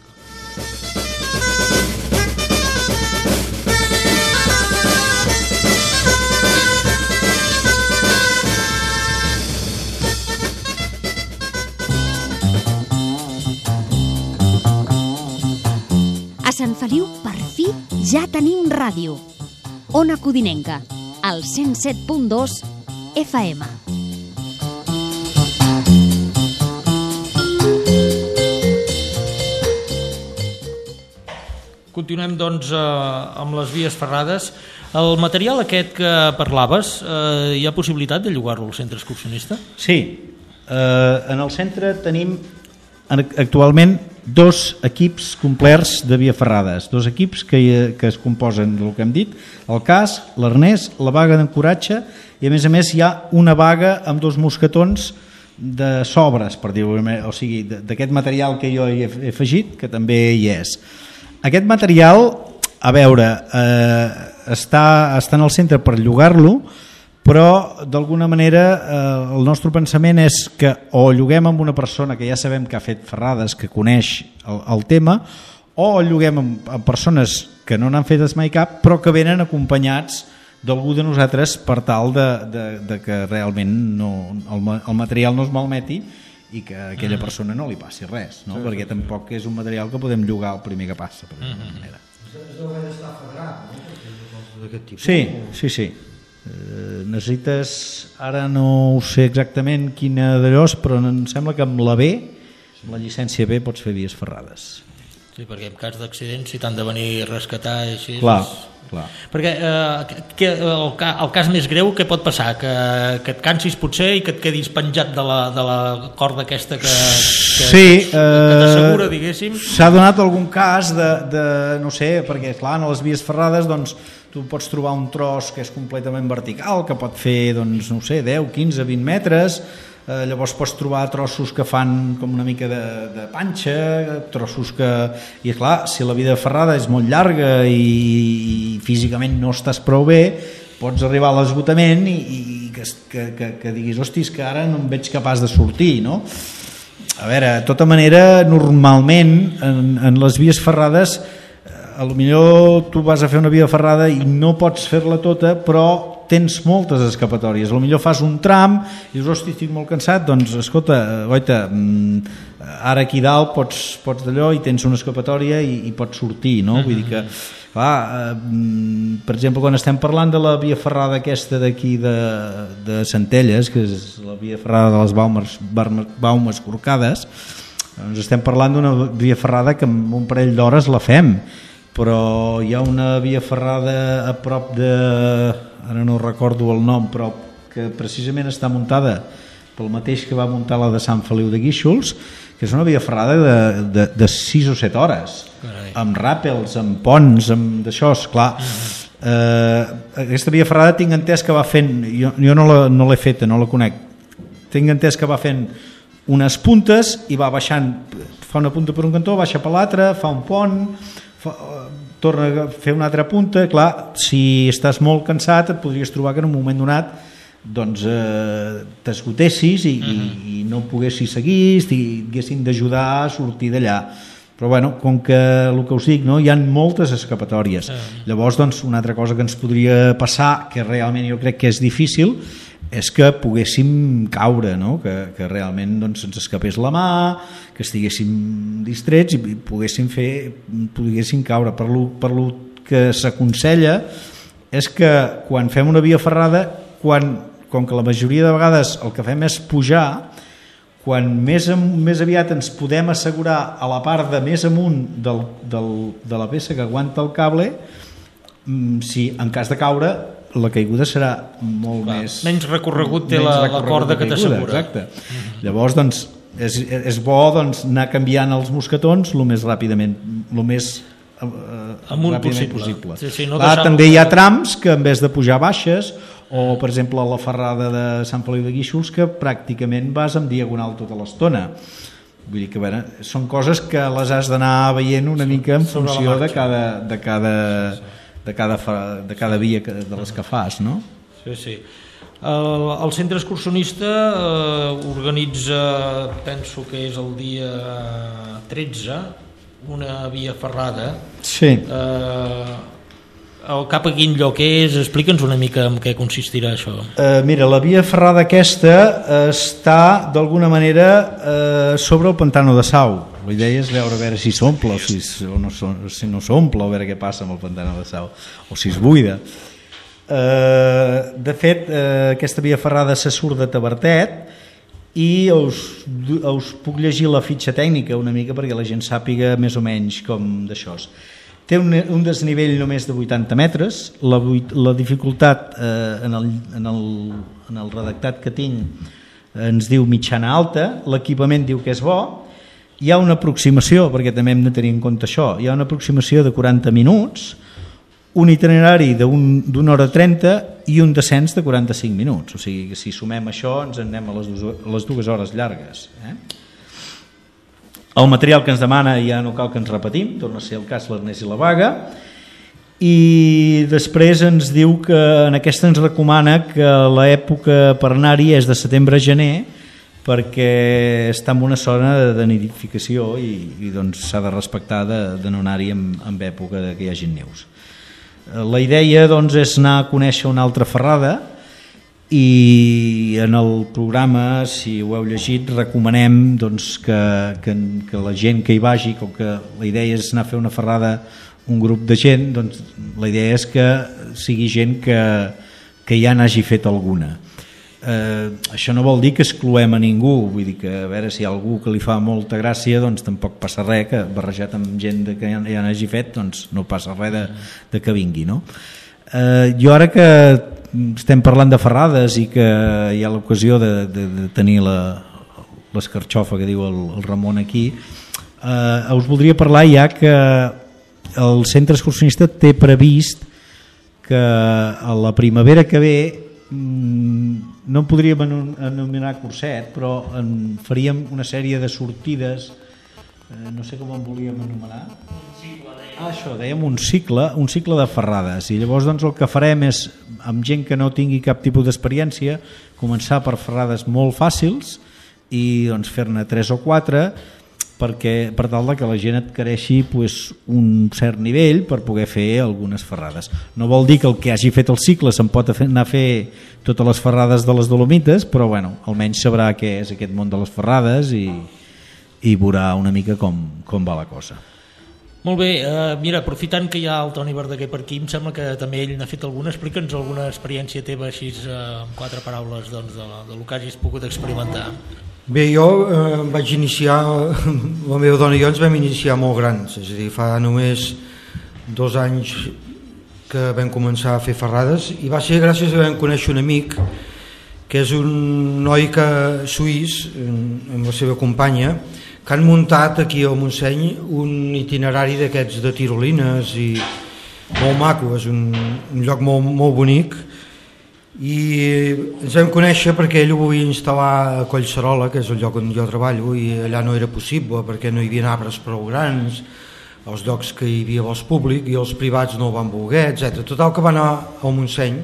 A Sant Feliu, per fi, ja tenim ràdio. Ona Codinenca, al 107.2 FM. Continuem doncs amb les vies ferrades. El material aquest que parlaves, hi ha possibilitat de llogar-lo al centre excursionista? Sí, en el centre tenim actualment 2 equips complets de via ferrades, 2 equips que es composen del que hem dit, el casc, l'arnès, la baga d'ancoratge, i a més hi ha una baga amb 2 mosquetons de sobres, per dir-ho, o sigui, d'aquest material que jo hi he afegit, que també hi és. Aquest material, a veure, està en el centre per llogar-lo, però d'alguna manera el nostre pensament és que o lloguem amb una persona que ja sabem que ha fet ferrades, que coneix el tema, o el lloguem amb persones que no n'han fet mai cap, però que venen acompanyats d'algú de nosaltres per tal de que realment el material no es malmeti i que a aquella persona no li passi res, no? Perquè tampoc és un material que podem llogar el primer que passa, per alguna manera. Es deu haver d'estar fedrat, no? D'aquest tipus. Sí. Necessites, ara no ho sé exactament quina d'allò, però em sembla que amb la B, amb la llicència B, pots fer vies ferrades. Sí, perquè en cas d'accident, si t'han de venir a rescatar així... Clar. Perquè el cas més greu, què pot passar? Que et cansis potser i que et quedis penjat de la corda aquesta que t'assegura, diguéssim? S'ha donat algun cas no sé, perquè clar, en les vies ferrades doncs, tu pots trobar un tros que és completament vertical, que pot fer doncs, no sé, 10, 15, 20 metres, llavors pots trobar trossos que fan com una mica de panxa, trossos que... I clar, si la vida ferrada és molt llarga i físicament no estàs prou bé, pots arribar a l'esgotament i que diguis, hòstia, que ara no em veig capaç de sortir, no? A veure, de tota manera, normalment en les vies ferrades potser tu vas a fer una via ferrada i no pots fer-la tota, però tens moltes escapatòries. Potser fas un tram i dius, hosti, estic molt cansat, doncs escolta, goita, ara aquí dalt pots d'allò i tens una escapatòria i pots sortir, no? Vull dir que, clar, per exemple, quan estem parlant de la via ferrada aquesta d'aquí de Centelles, que és la via ferrada de les Baumes Corcades, doncs estem parlant d'una via ferrada que en un parell d'hores la fem, però hi ha una via ferrada a prop de, ara no recordo el nom, però que precisament està muntada pel mateix que va muntar la de Sant Feliu de Guíxols, que és una via ferrada de 6 o 7 hores. Carai. Amb ràpels, amb ponts, amb d'això, esclar. Aquesta via ferrada tinc entès que va fent, jo no l'he feta, no la conec, tinc entès que va fent unes puntes i va baixant, fa una punta per un cantó, baixa per l'altre, fa un pont, torna a fer una altra punta. Clar, si estàs molt cansat et podries trobar que en un moment donat doncs t'esgotessis i no poguessis seguir, i haguessin d'ajudar a sortir d'allà. Però bueno, com que el que us dic, no, hi ha moltes escapatòries. Llavors, doncs, una altra cosa que ens podria passar, que realment jo crec que és difícil, és que poguéssim caure, no? Que realment doncs, ens escapés la mà, que estiguéssim distrets i poguéssim caure. Per lo que s'aconsella és que quan fem una via ferrada, com que la majoria de vegades el que fem és pujar, quan més aviat ens podem assegurar a la part de més amunt de la peça que aguanta el cable, si en cas de caure la caiguda serà molt menys recorregut té la corda que t'assegura. Exacte. Llavors doncs, és bo doncs, anar canviant els mosquetons el més ràpidament, el més amunt possible. Sí, no també hi ha trams que en vez de pujar baixes, o per exemple la ferrada de Sant Feliu de Guíxols, que pràcticament vas en diagonal tota l'estona. Vull dir que són coses que les has d'anar veient una mica en funció de cada via de les que fas, no? Sí. El centre excursionista organitza, penso que és el dia 13, una via ferrada. Sí. Cap a quin lloc és? Explica'ns una mica en què consistirà això. Mira, la via ferrada aquesta està d'alguna manera sobre el pantano de Sau. La idea és veure a veure si s'omple o si no s'omple, o veure què passa amb el pantano de Sau, o si es buida. De fet, aquesta via ferrada se surt de Tavertet i us puc llegir la fitxa tècnica una mica perquè la gent sàpiga més o menys com d'això. Té un desnivell només de 80 metres, la dificultat en el redactat que tinc ens diu mitjana alta, l'equipament diu que és bo, hi ha una aproximació, perquè també hem de tenir en compte això, hi ha una aproximació de 40 minuts, un itinerari d'una hora 30 i un descens de 45 minuts, o sigui que si sumem això ens en anem a les 2 hores llargues. El material que ens demana ja no cal que ens repetim, torna a ser el cas l'arnès i la baga, i després ens diu que en aquesta ens recomana que l'època per anar-hi és de setembre a gener, perquè està en una zona de nidificació i doncs s'ha de respectar de no anar-hi en època que hi hagi neus. La idea doncs, és anar a conèixer una altra ferrada, i en el programa, si ho heu llegit, recomanem doncs, que la gent que hi vagi, com que la idea és anar a fer una ferrada un grup de gent, doncs la idea és que sigui gent que ja n'hagi fet alguna. Això no vol dir que excloem a ningú, vull dir que a veure si hi ha algú que li fa molta gràcia, doncs tampoc passa res, que barrejat amb gent que ja n'hagi fet, doncs no passa res de que vingui, no? Jo ara que estem parlant de ferrades i que hi ha l'ocasió de tenir l'escarxofa que diu el Ramon aquí, us voldria parlar ja que el centre excursionista té previst que a la primavera que ve no en podríem anomenar curset, però en faríem una sèrie de sortides, no sé com en volíem anomenar. Això, dèiem un cicle de ferrades, i llavors doncs, el que farem és, amb gent que no tingui cap tipus d'experiència, començar per ferrades molt fàcils i doncs, fer-ne 3 o 4 per tal que la gent adquireixi un cert nivell per poder fer algunes ferrades. No vol dir que el que hagi fet el cicle se'n pot anar a fer totes les ferrades de les Dolomites, però bueno, almenys sabrà què és aquest món de les ferrades i veurà una mica com va la cosa. Molt bé, mira, aprofitant que hi ha el Toni Verdaguer per aquí, em sembla que també ell n'ha fet alguna. Explica'ns alguna experiència teva així en 4 paraules doncs, del que hagis pogut experimentar. Bé, jo vaig iniciar, la meva dona i jo ens vam iniciar molt grans, és a dir, fa només 2 anys que vam començar a fer ferrades, i va ser gràcies a vam conèixer un amic que és un noi suís amb la seva companya, que han muntat aquí al Montseny un itinerari d'aquests de tirolines i molt maco, és un lloc molt bonic, i ens vam conèixer perquè ell ho volia instal·lar a Collserola, que és el lloc on jo treballo, i allà no era possible perquè no hi havia arbres prou grans, els llocs que hi havia vols públic i els privats no ho van voler, etc. Total que va anar al Montseny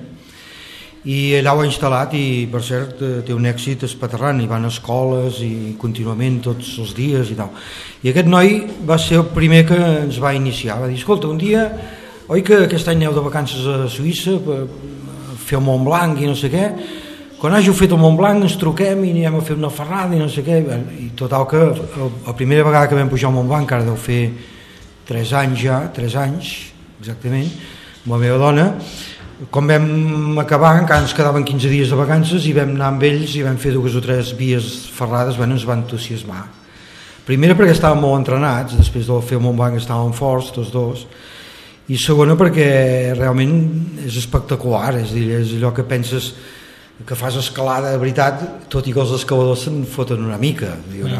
i allà ho ha instal·lat, i per cert té un èxit espaterrant, i van a escoles i contínuament tots els dies i tal. I aquest noi va ser el primer que ens va iniciar, va dir, escolta, un dia, oi que aquest any aneu de vacances a Suïssa per fer el Mont Blanc i no sé què, quan hàgiu fet el Mont Blanc ens truquem i anirem a fer una ferrada i no sé què, i total que la primera vegada que vam pujar al Mont Blanc, ara deu fer 3 anys ja, 3 anys exactament, amb la meva dona, quan vam acabar encara ens quedaven 15 dies de vacances i vam anar amb ells i vam fer 2 o 3 vies ferrades, bueno, ens van entusiasmar. Primera perquè estàvem molt entrenats, després de fer el Mont Blanc estàvem forts tots dos, i segona perquè realment és espectacular, és a dir, és allò que penses que fas escalada de veritat, tot i que els escaladors se'n foten una mica, diuen,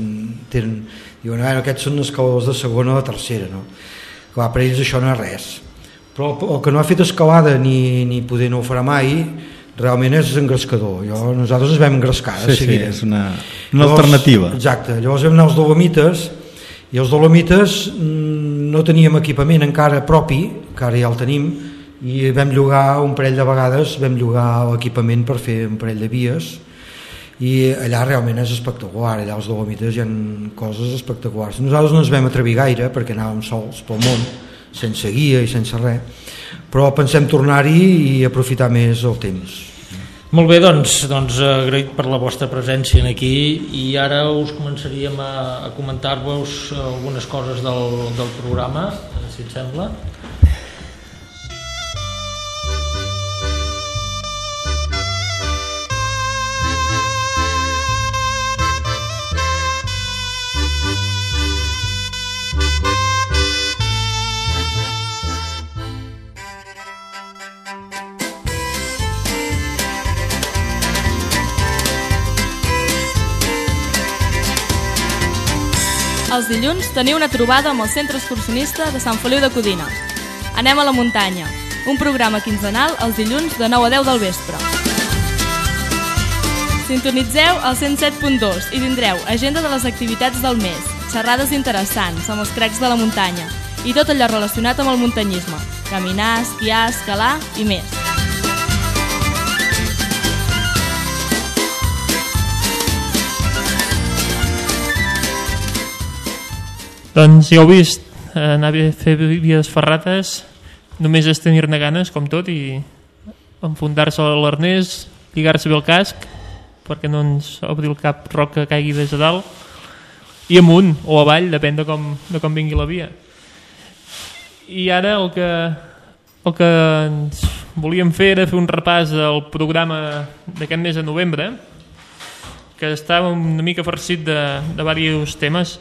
aquests són escaladors de segona o de tercera, no? Clar, per ells això no és res, però el que no ha fet escalada ni poder no ho farà mai realment és engrescador. Nosaltres ens vam engrescar de seguida. Sí, és una alternativa. Exacte, llavors vam anar als Dolomites, i els Dolomites no teníem equipament encara propi, que ara ja el tenim, i vam llogar un parell de vegades, vam llogar l'equipament per fer un parell de vies, i allà realment és espectacular, allà als Dolomites hi ha coses espectaculars. Nosaltres no ens vam atrevir gaire perquè anàvem sols pel món, sense guia i sense res, però pensem tornar-hi i aprofitar més el temps. Molt bé, doncs agraït per la vostra presència aquí, i ara us començaríem a comentar-vos algunes coses del programa, si et sembla. Els dilluns teniu una trobada amb el Centre Excursionista de Sant Feliu de Codines. Anem a la muntanya, un programa quinzenal els dilluns de 9 a 10 del vespre. Sintonitzeu el 107.2 i tindreu agenda de les activitats del mes, xerrades interessants amb els crecs de la muntanya i tot allò relacionat amb el muntanyisme, caminar, esquiar, escalar i més. Doncs ja heu vist, anar a fer vies ferrates només és tenir-ne ganes, com tot, i enfundar-se a l'arnès, lligar-se bé el casc perquè no ens obri el cap roc que caigui des de dalt, i amunt o avall, depèn de com vingui la via. I ara el que ens volíem fer era fer un repàs del programa d'aquest mes de novembre, que està una mica farcit de diversos temes.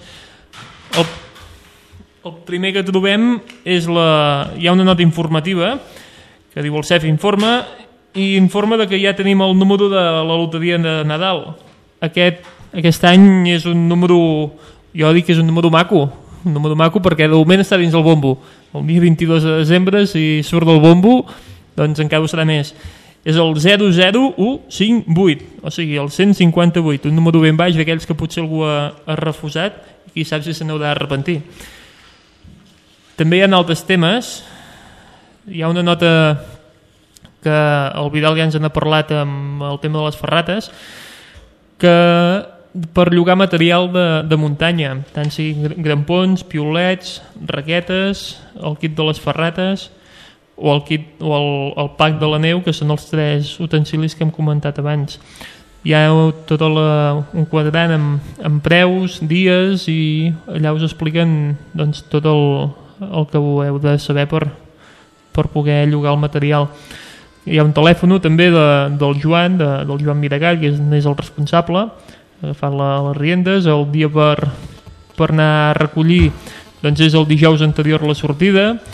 El primer que trobem és hi ha una nota informativa que diu el CEF informa, i informa de que ja tenim el número de la loteria de Nadal. Aquest any és un número, jo dic que és un número maco perquè de moment està dins el bombo. El dia 22 de desembre, si surt del bombo, doncs encara ho serà més. És el 00158, o sigui, el 158, un número ben baix d'aquells que potser algú ha refusat, i qui sap si se n'haurà d'arrepentir. També hi ha altres temes. Hi ha una nota que el Vidal ja ens n'ha parlat amb el tema de les ferrates, que per llogar material de muntanya, tant sigui grampons, piolets, raquetes, el kit de les ferrates o el pack de la neu, que són els 3 utensilis que hem comentat abans. Hi ha tot un quadrant amb preus, dies, i allà us expliquen doncs, tot el que heu de saber per poder llogar el material. Hi ha un telèfon també del Joan Miragall, que és el responsable, agafant les riendes. El dia per anar a recollir doncs és el dijous anterior a la sortida.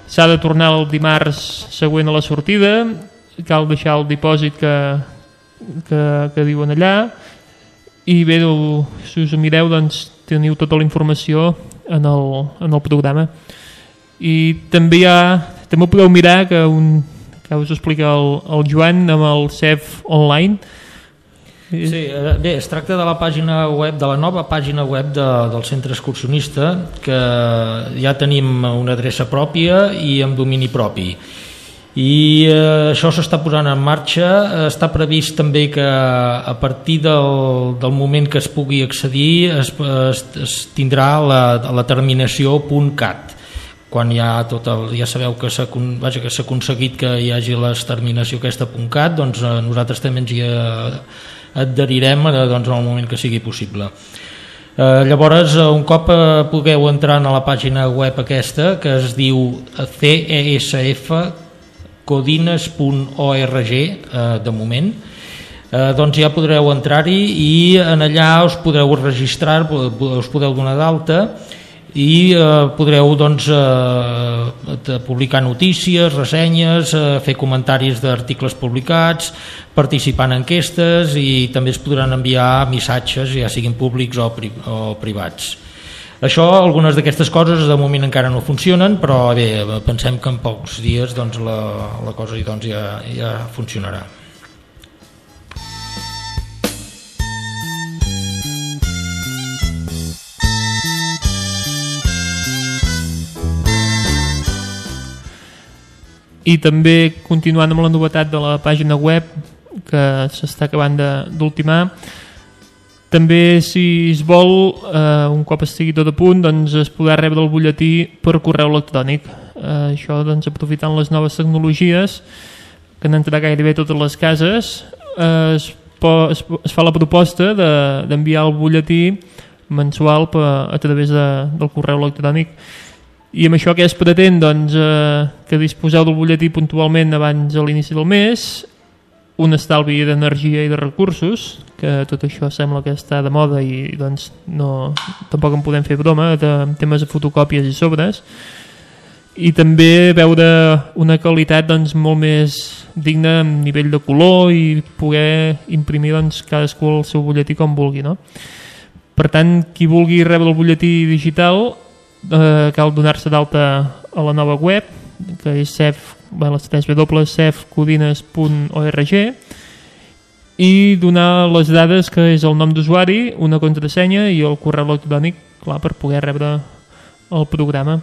s'ha de tornar el dimarts següent a la sortida, cal deixar el dipòsit que diuen allà, i bé, si us mireu doncs teniu tota la informació en el programa. I també ho podeu mirar que us explica el Joan amb el CEF Online. Sí, bé, es tracta de la pàgina web, de la nova pàgina web del centre excursionista, que ja tenim una adreça pròpia i amb domini propi, i això s'està posant en marxa. Està previst també que a partir del moment que es pugui accedir es tindrà la terminació .cat, quan ja sabeu que s'ha aconseguit que hi hagi l'exterminació aquesta .cat, doncs nosaltres també ens hi adherirem doncs, en el moment que sigui possible. Llavors, un cop pugueu entrar a la pàgina web aquesta, que es diu cesfcodines.org, de moment, doncs ja podreu entrar-hi i en allà us podreu registrar, us podeu donar d'alta i podreu doncs, publicar notícies, ressenyes, fer comentaris d'articles publicats, participar en enquestes, i també es podran enviar missatges, ja siguin públics o privats. Això, algunes d'aquestes coses de moment encara no funcionen, però bé, pensem que en pocs dies doncs, la cosa doncs, ja funcionarà. I també, continuant amb la novetat de la pàgina web, que s'està acabant d'ultimar, també, si es vol, un cop estigui tot a punt, doncs es podrà rebre el butlletí per correu electrònic. Això, doncs, aprofitant les noves tecnologies que han entrat gairebé totes les cases, es fa la proposta d'enviar el butlletí mensual a través del correu electrònic. I amb això què es pretén? Doncs que disposeu del butlletí puntualment abans de l'inici del mes, un estalvi d'energia i de recursos, que tot això sembla que està de moda i doncs tampoc en podem fer broma de temes de fotocòpies i sobres, i també veure una qualitat doncs, molt més digna a nivell de color i poder imprimir doncs, cadascú el seu butlletí com vulgui, no? Per tant, qui vulgui rebre el butlletí digital cal donar-se d'alta a la nova web, que és www.cefcodines.org, i donar les dades, que és el nom d'usuari, una contrasenya i el correu electrònic, clar, per poder rebre el programa.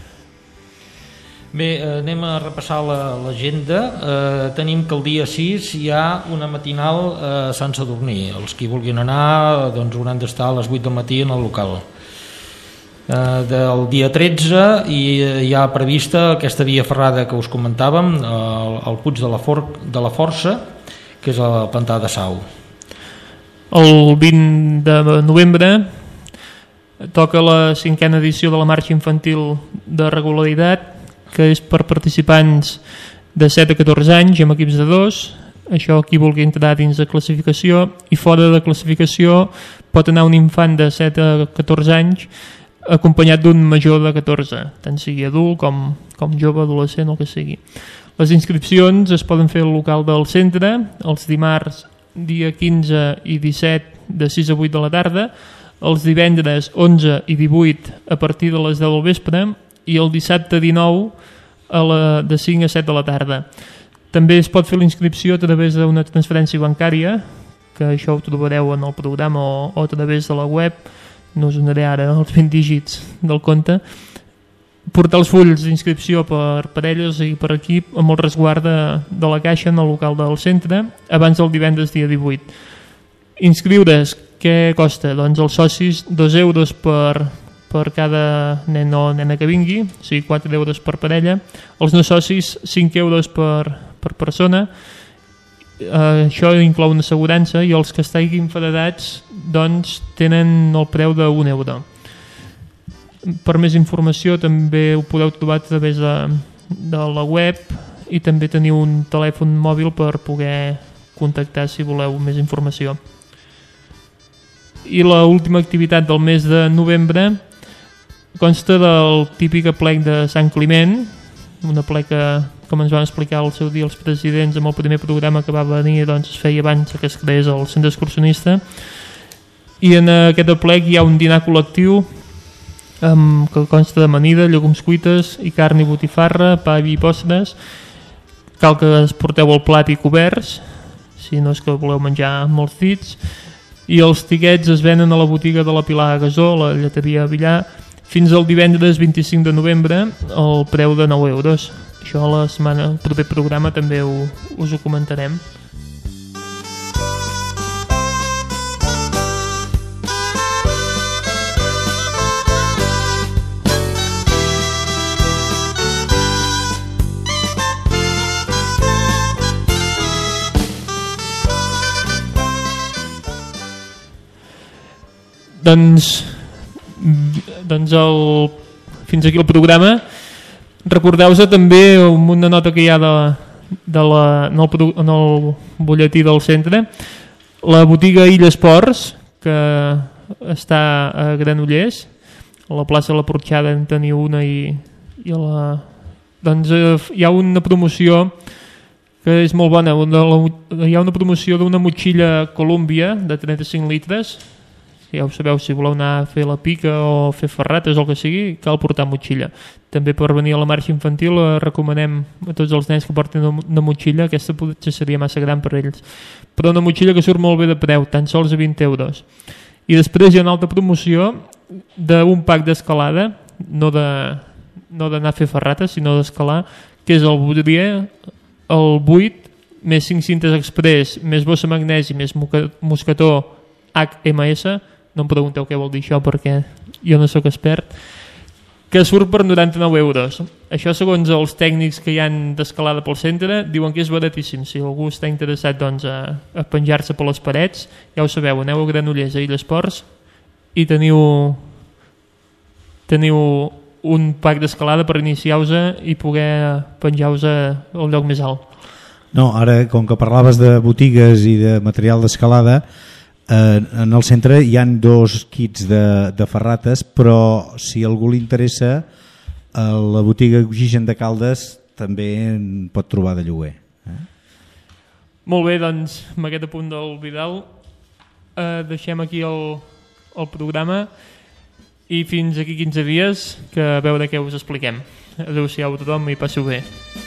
Bé, anem a repassar l'agenda. Tenim que el dia 6 hi ha una matinal a Sant Sadurní. Els que vulguin anar doncs, hauran d'estar a les 8 del matí en el local. Del dia 13 hi ha prevista aquesta via ferrada que us comentàvem, al Puig de la Força, que és a la Pantà de Sau. El 20 de novembre toca la 5a edició de la marxa infantil de regularitat, que és per participants de 7 a 14 anys amb equips de 2. Això, qui vulgui entrar dins de classificació, i fora de classificació pot anar un infant de 7 a 14 anys acompanyat d'un major de 14, tant sigui adult com jove, adolescent o que sigui. Les inscripcions es poden fer al local del centre els dimarts dia 15 i 17 de 6 a 8 de la tarda, els divendres 11 i 18 a partir de les 10 del vespre i el dissabte 19 de 5 a 7 de la tarda. També es pot fer la inscripció a través d'una transferència bancària, que això ho trobareu en el programa o a través de la web. No us donaré ara els 20 dígits del compte. Portar els fulls d'inscripció per parelles i per equip amb el resguard de la caixa en el local del centre abans del divendres dia 18. Inscriure's, què costa? Doncs els socis 2 euros per cada nen o nena que vingui, o sigui 4 euros per parella. Els no socis 5 euros per persona. Això inclou una assegurança, i els que estiguin federats doncs tenen el preu de 1 euro. Per més informació també ho podeu trobar a través de la web, i també teniu un telèfon mòbil per poder contactar si voleu més informació. I l'última activitat del mes de novembre consta del típic aplec de Sant Climent, una ple que, com ens van explicar al seu dia els presidents amb el primer programa que va venir, doncs es feia abans que es creés el centre excursionista, i en aquest aplec hi ha un dinar col·lectiu que consta d'amanida, llegums cuites i carn i botifarra, pa i postres. Cal que es porteu el plat i coberts, si no és que voleu menjar molts dits, i els tiquets es venen a la botiga de la Pilar Gasó, la lleteria Villar, fins al divendres 25 de novembre al preu de 9 euros. Això a la setmana, el proper programa també us ho comentarem. Doncs fins aquí el programa. Recordeu-vos també una nota que hi ha en el butlletí del centre, la botiga Illa Esports, que està a Granollers, a la plaça de la Porxada en teniu una, i hi ha una promoció que és molt bona. Hi ha una promoció d'una motxilla Columbia de 35 litres. Ja ho sabeu, si voleu anar a fer la pica o fer ferrates o el que sigui, cal portar motxilla. També per venir a la marxa infantil recomanem a tots els nens que portin una motxilla. Aquesta potser seria massa gran per ells, però una motxilla que surt molt bé de preu, tan sols a 20 euros. I després hi ha una altra promoció d'un pack d'escalada, no d'anar a fer ferrates, sinó d'escalar, que és el Bodrier, el 8, més 5 cintes express, més bossa magnesi, més mosquetó HMS. No em pregunteu què vol dir això perquè jo no sóc expert, que surt per 99 euros. Això, segons els tècnics que hi han d'escalada pel centre, diuen que és baratíssim. Si algú està interessat a penjar-se per les parets, ja ho sabeu, aneu a Granollers, a Illa Esports, i teniu un pack d'escalada per iniciar-vos i poder penjar-vos al lloc més alt. No, ara, com que parlaves de botigues i de material d'escalada, en el centre hi han 2 kits de ferrates, però si a algú li interessa, la botiga Oxigen de Caldes també en pot trobar de lloguer. Molt bé, doncs amb aquest apunt del Vidal deixem aquí el programa i fins aquí 15 dies, que a veure què us expliquem. Adéu-siau a tothom i passeu bé.